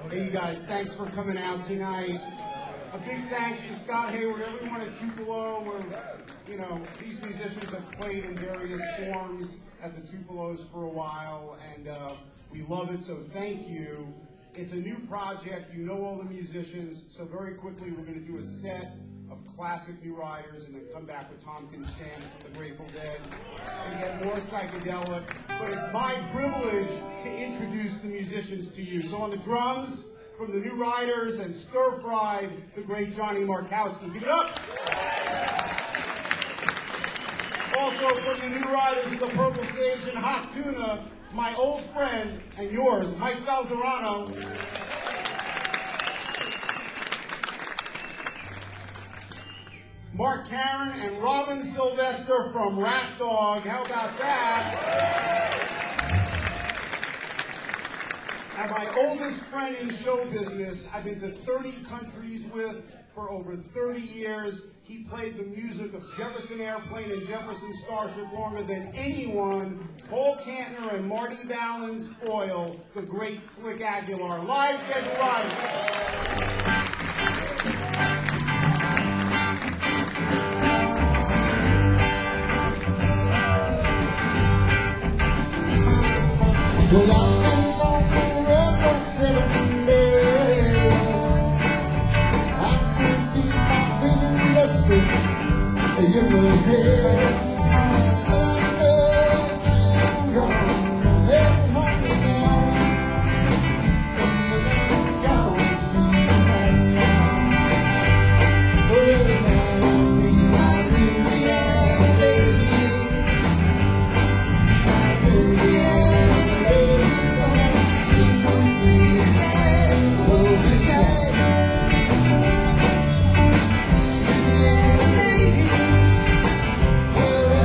Hey, you guys, thanks for coming out tonight. A big thanks to Scott Hayward, everyone at Tupelo, where, these musicians have played in various forms at the Tupelos for a while, and we love it, so thank you. It's a new project, you know all the musicians, so very quickly we're going to do a set of classic New Riders and then come back with Tompkins Stamp from the Grateful Dead and get more psychedelic. But it's my privilege to introduce the musicians to you. So on the drums, from the New Riders and Stir Fried, the great Johnny Markowski. Give it up! Also from the New Riders of the Purple Sage and Hot Tuna, my old friend and yours, Mike Falzerano. Mark Karen and Robin Sylvester from Rat Dog. How about that? And my oldest friend in show business, I've been to 30 countries with for over 30 years. He played the music of Jefferson Airplane and Jefferson Starship longer than anyone. Paul Kantner and Marty Ballin's foil, the great Slick Aguilar. Live and right. Well, I've been on the road for 7 days. I've seen people feeling blessed in my head. Well,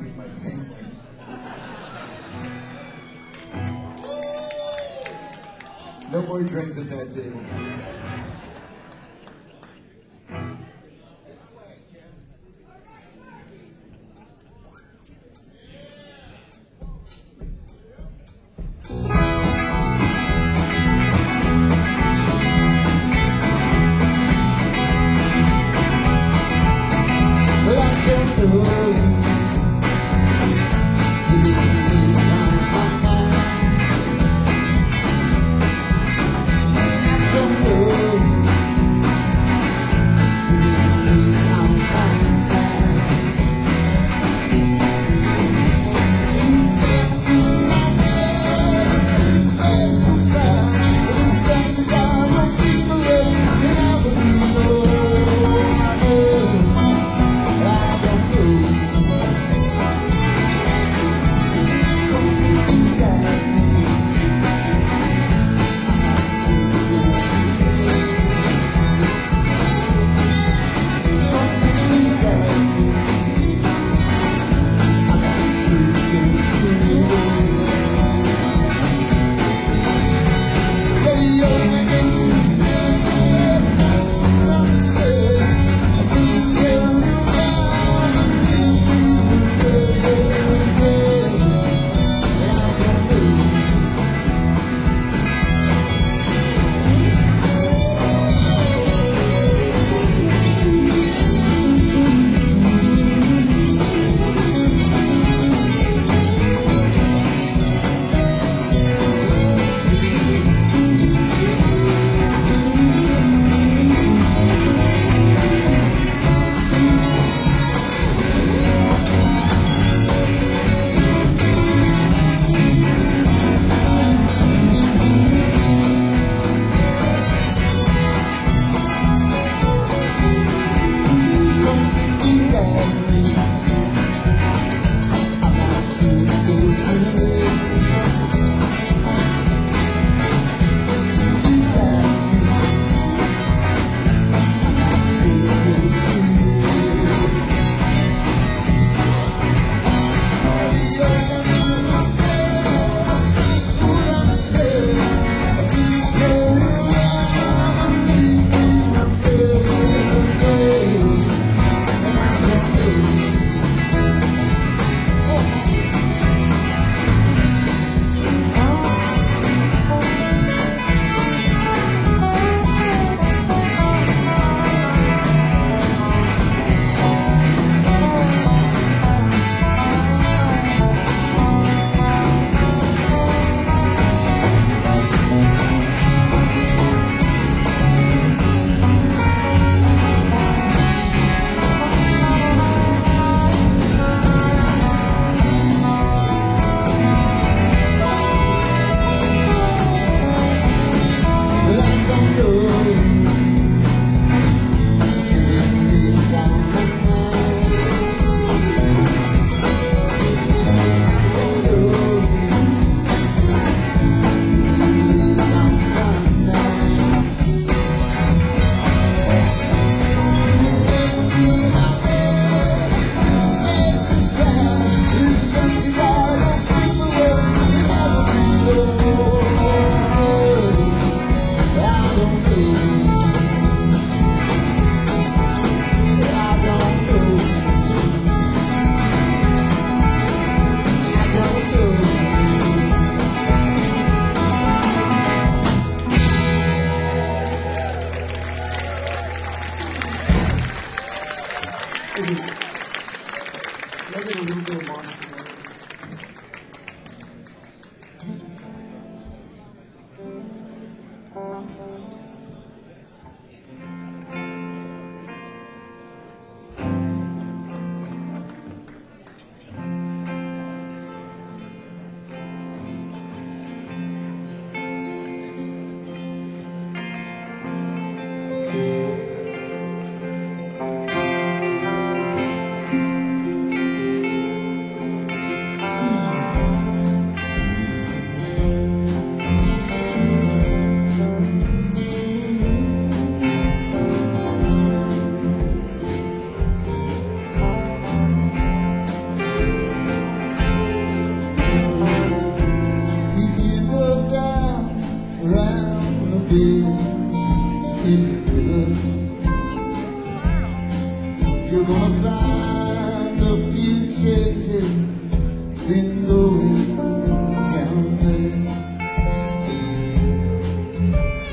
with my family. No more drinks at that table. I don't know.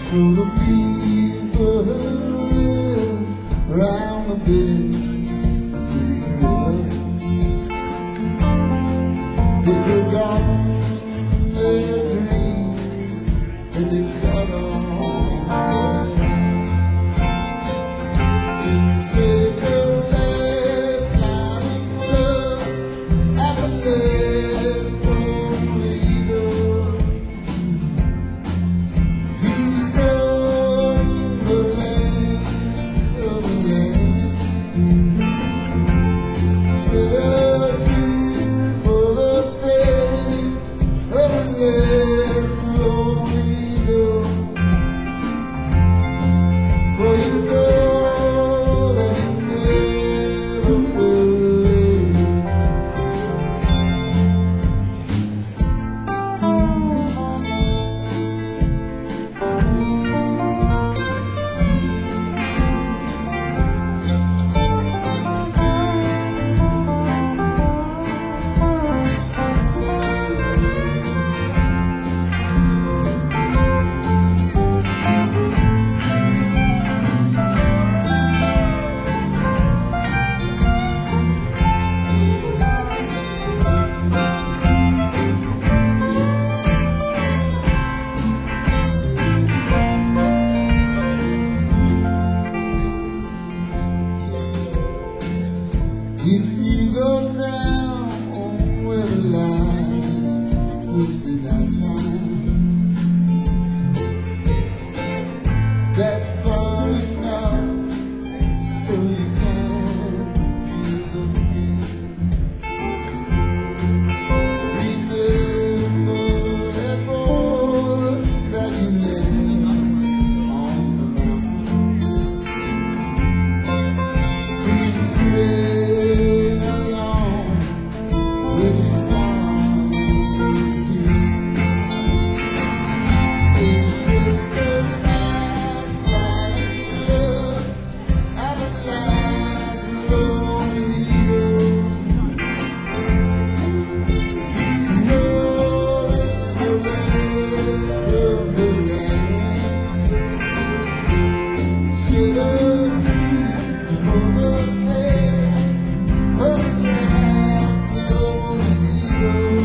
for the people who live around the bend. They forgot their dreams and they cut off and take a last line of blood and the last born leader. He sold the land of the land. Shed a tear for the fate of the last born leader. For you know that he never will live. If you go down where the lines twisted our time, that's far enough so you can feel the fear. Remember that boy that you left on the mountain. He's sitting alone with the stars too. They took the last flying blood out of the last lonely girl. He sold the land of the land. Shed a tear for the fate of the last lonely girl.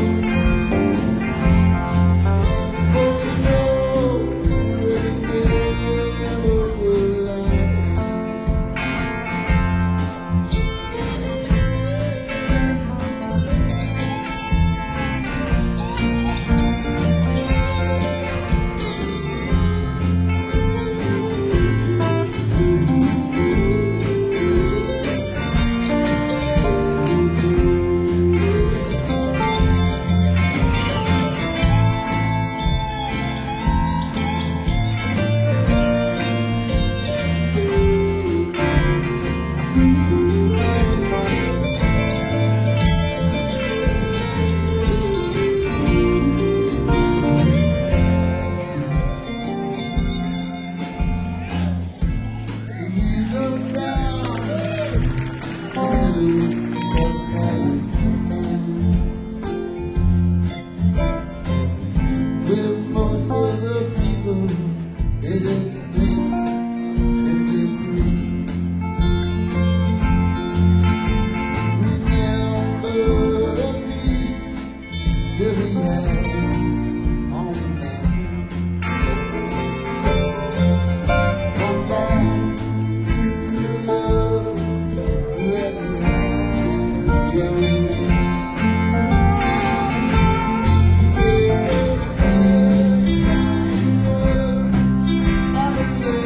For you know that he never will lie. You look down, that's never with most of the people, they just think that they're free. Remember the peace that we had on the mountain. Come back to the love that we had, yeah, we knew. Take the last line of blood out of the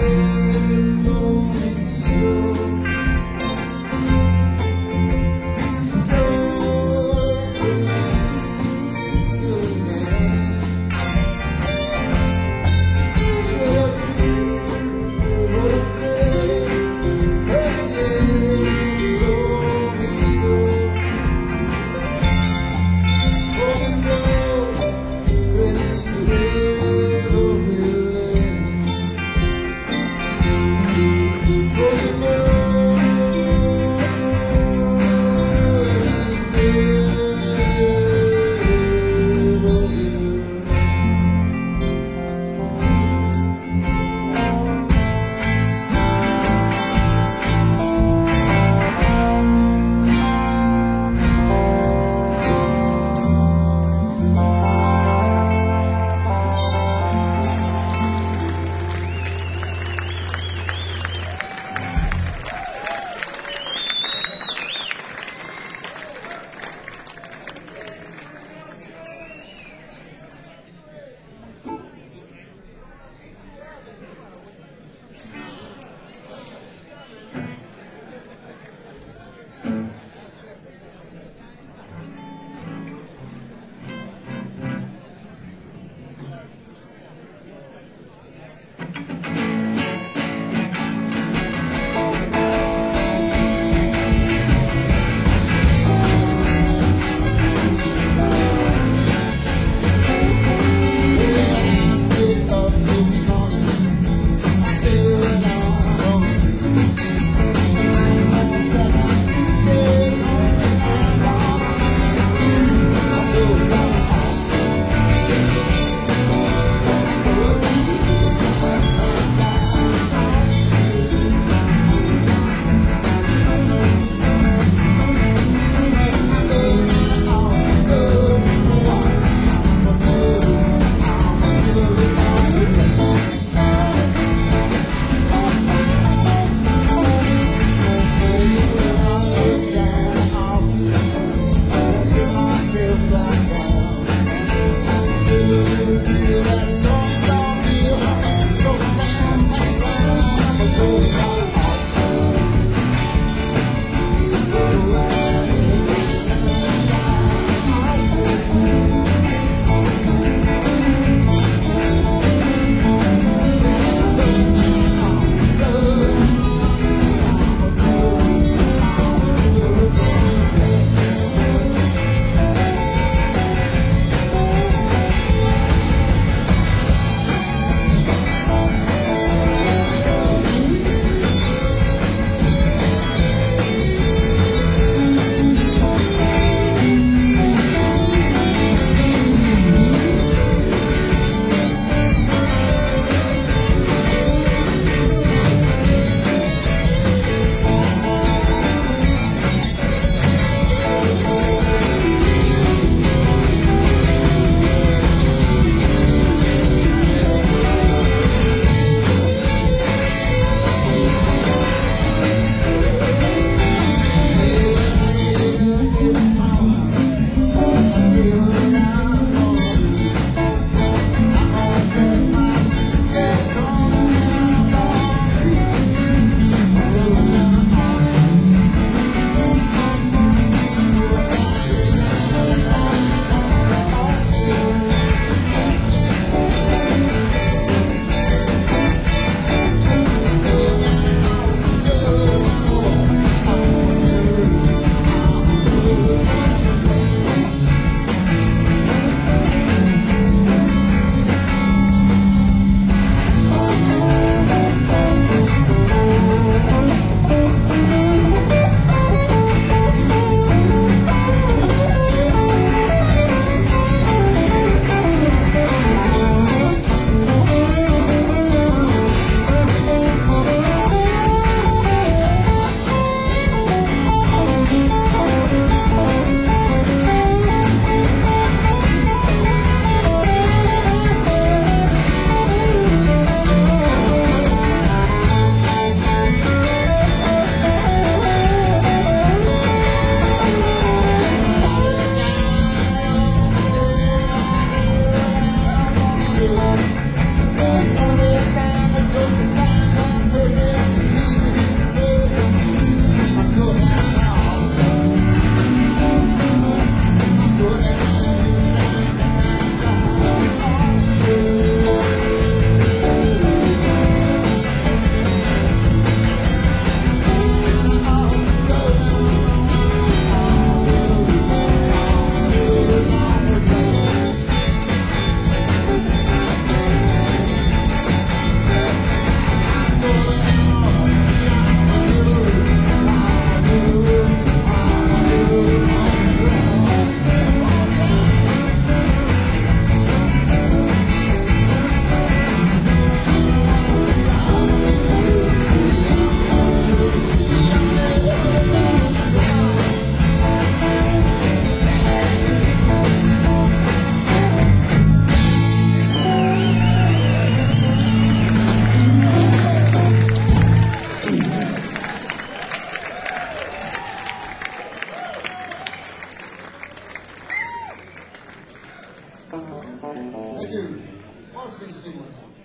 Mark's gonna sing one now.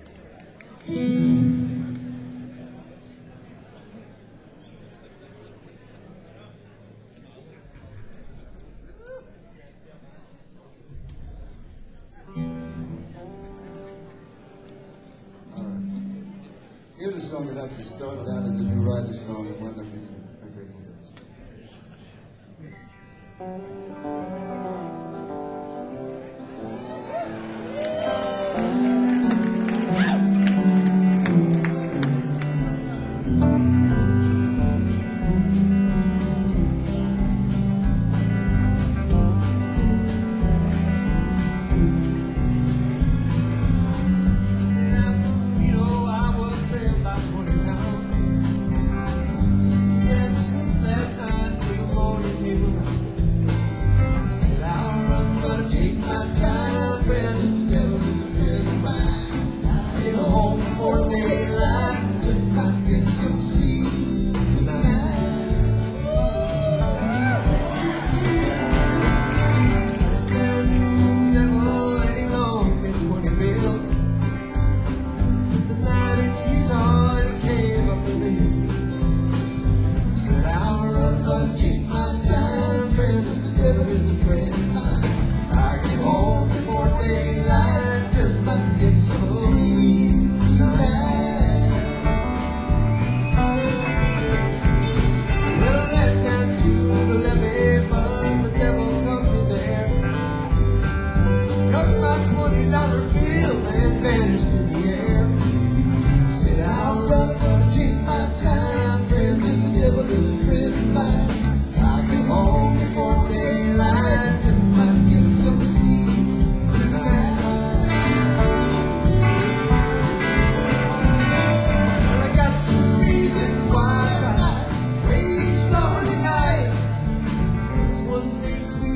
Here's a song that actually started out as a New Rider song and wound up being a Grateful Dead song.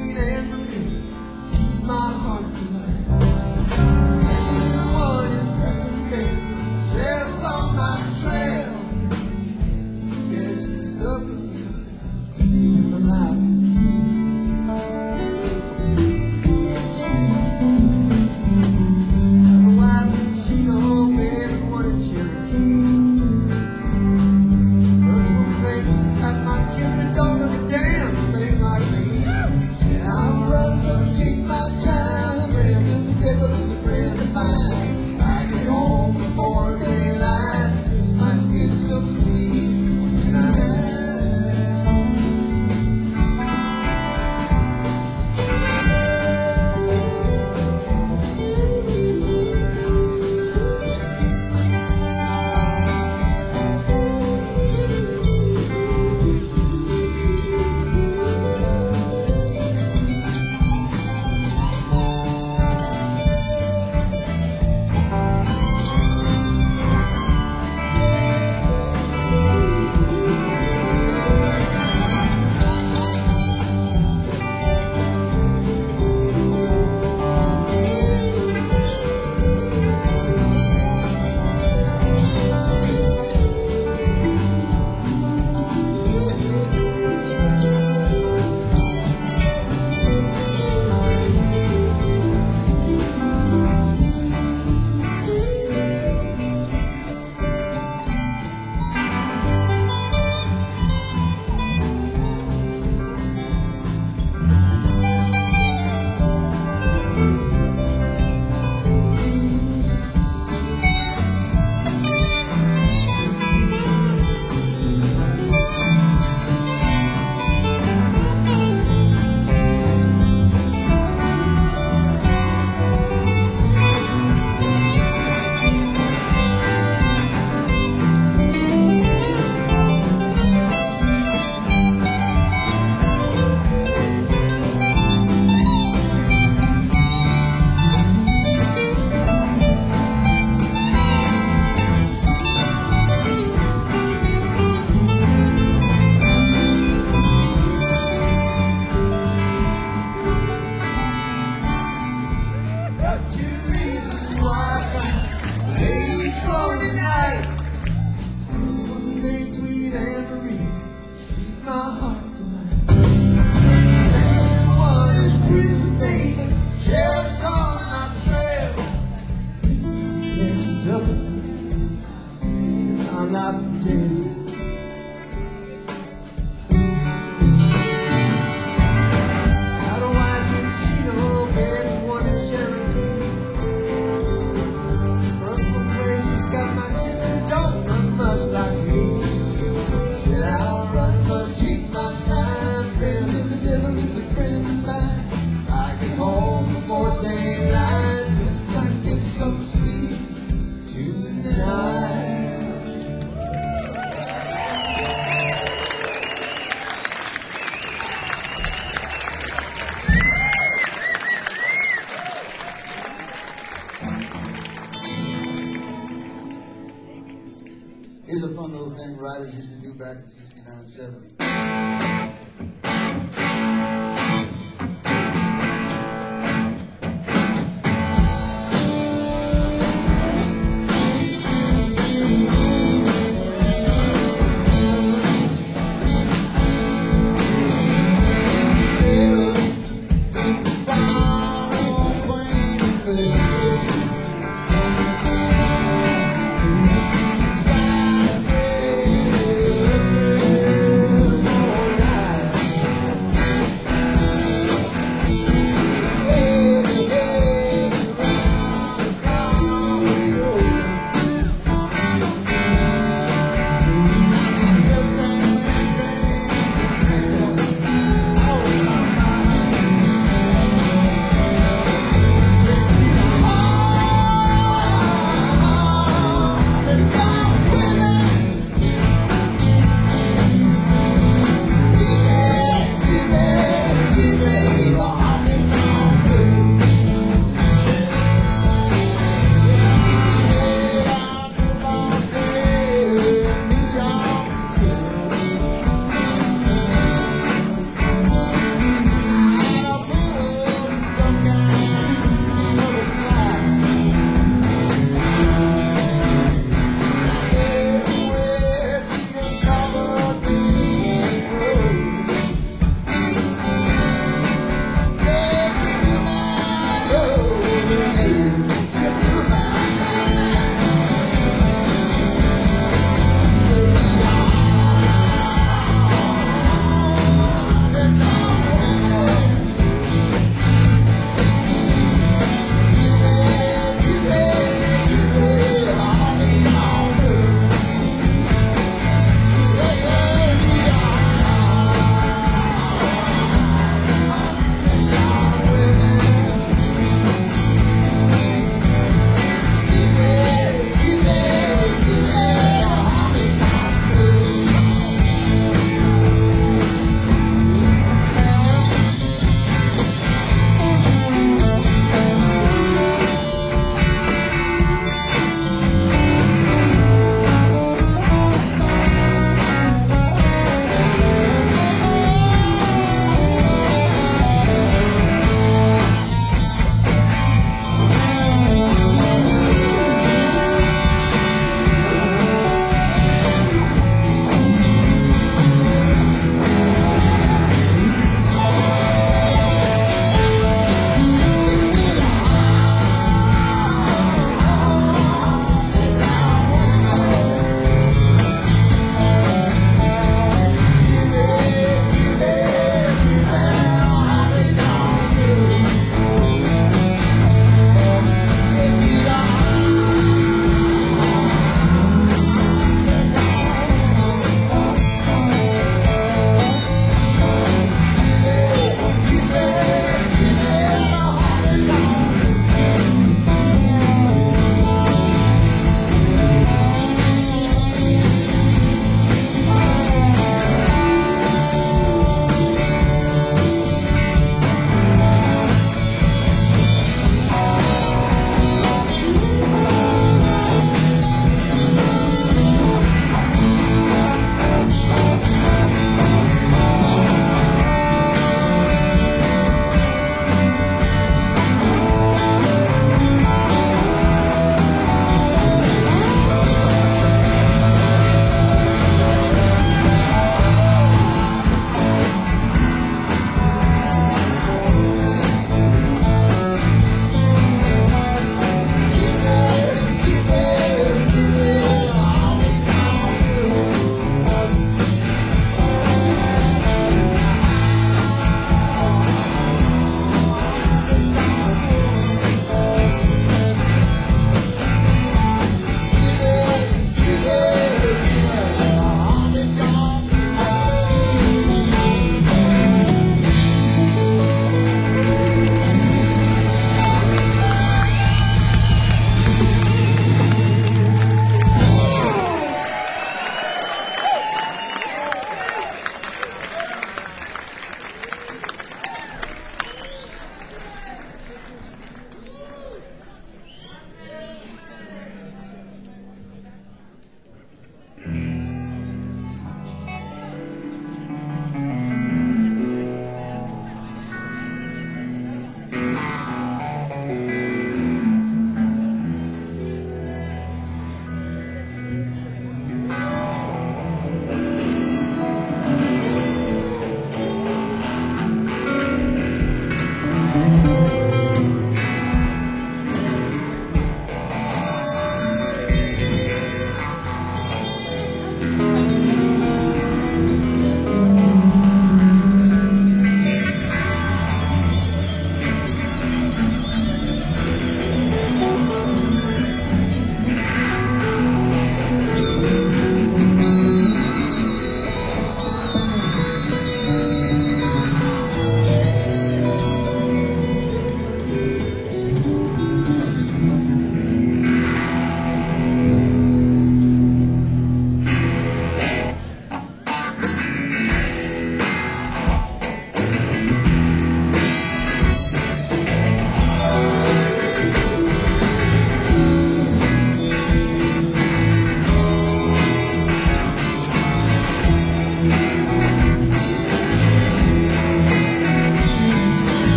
Sweet and Marie, she's my heart's delight. Second one is suffer. I'm not dead. Got a wife in Chino, baby, one in Cherokee. Personal place, she's got my kid who don't look much like me. Said I'll run, but take my time. Friend of the devil is a friend of mine. I get home before daylight, just might get some sleep tonight. Here's a fun little thing writers used to do back in 69, 70.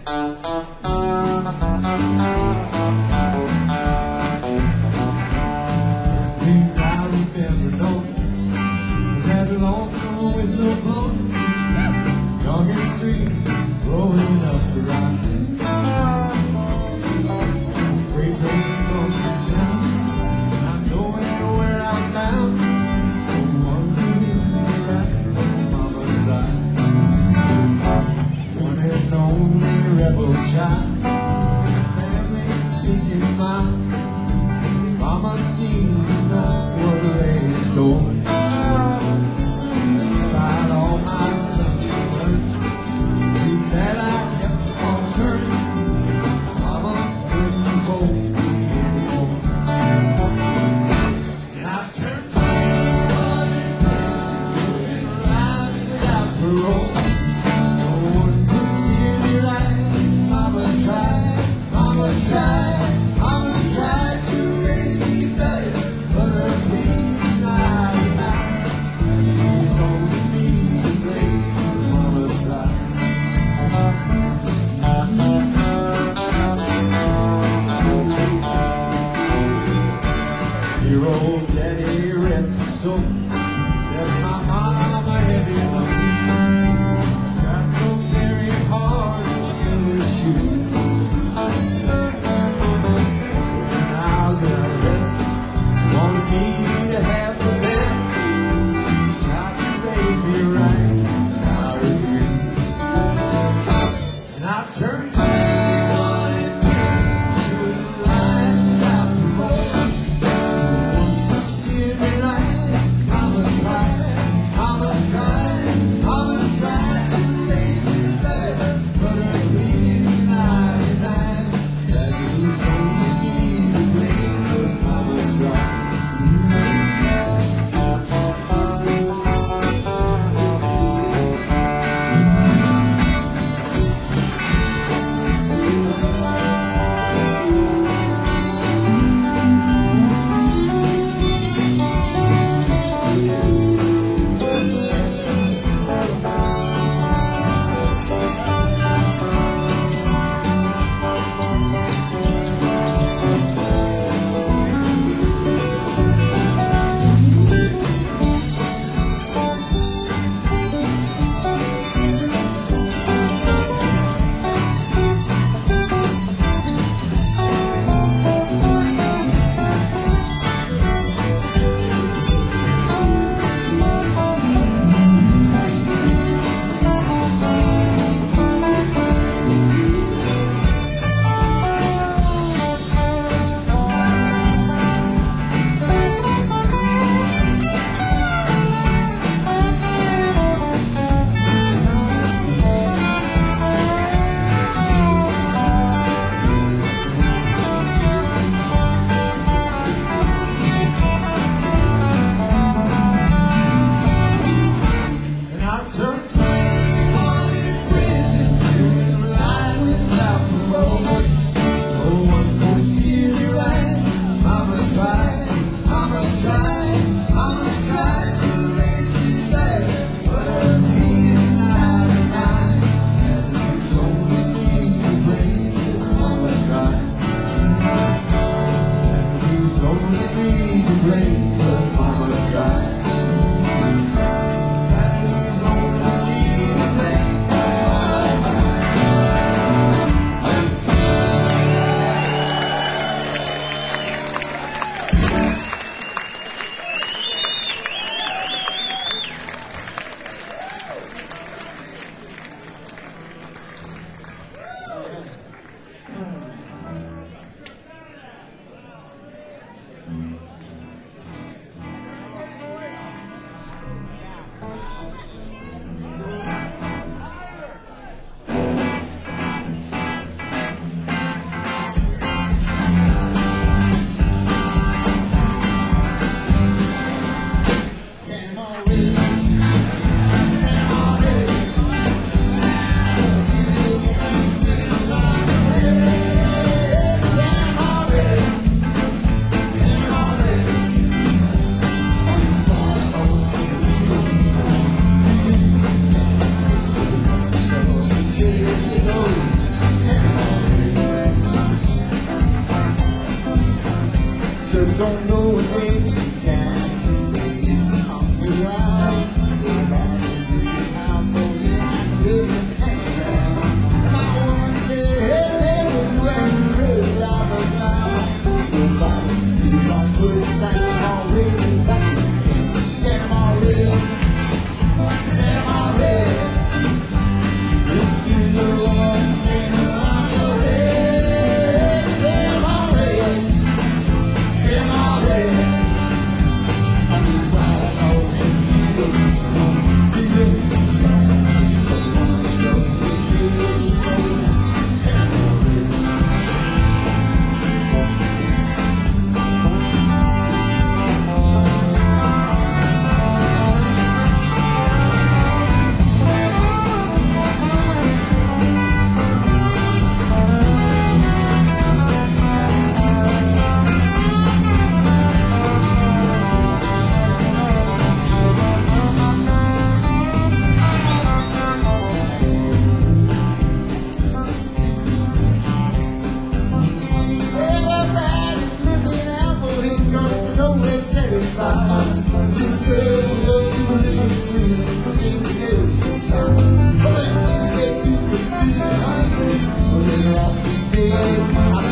Whistle blowing, young and street, blowing up to rock. Freight train comes down, not knowing where I'm bound. No one to leave me right from mama's side. One and only rebel child, family thinking mine. Mama seen enough for the lady store. Dear old daddy, rest his soul. Left my mama heavy load. Tried so very hard to fill his shoes. When I was at rest, wanted me to have the best. She tried to raise me right, and I refused. And I turned 21 and 10, she was lying about the road. full and satisfied. The girls love to listen to sing the tales so loud. But when things get too confusing, they're off to bed.